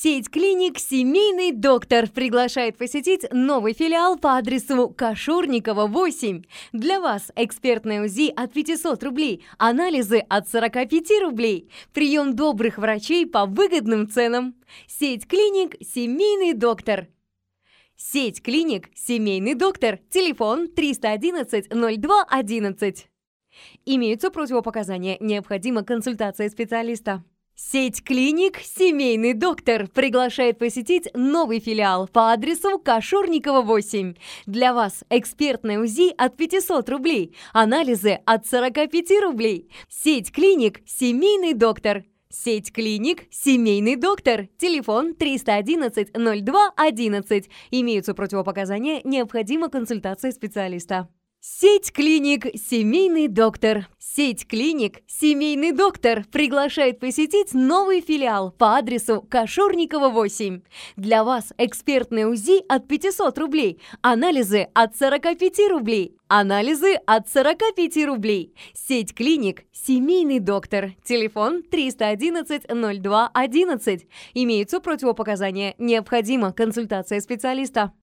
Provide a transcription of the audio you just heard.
Сеть клиник «Семейный доктор» приглашает посетить новый филиал по адресу Кашурникова, 8. Для вас экспертное УЗИ от 500 рублей, анализы от 45 рублей, прием добрых врачей по выгодным ценам. Сеть клиник «Семейный доктор». Сеть клиник «Семейный доктор». Телефон 311 02 11. Имеются противопоказания. Необходима консультация специалиста. Сеть клиник «Семейный доктор» приглашает посетить новый филиал по адресу Кашурникова, 8. Для вас экспертное УЗИ от 500 рублей, анализы от 45 рублей. Сеть клиник «Семейный доктор». Сеть клиник «Семейный доктор». Телефон 311 02 11. Имеются противопоказания. Необходима консультация специалиста. Сеть клиник «Семейный доктор». Сеть клиник «Семейный доктор» приглашает посетить новый филиал по адресу Кашурникова, 8. Для вас экспертное УЗИ от 500 рублей, анализы от 45 рублей. Анализы от 45 рублей. Сеть клиник «Семейный доктор». Телефон 311 02 11. Имеются противопоказания. Необходима консультация специалиста.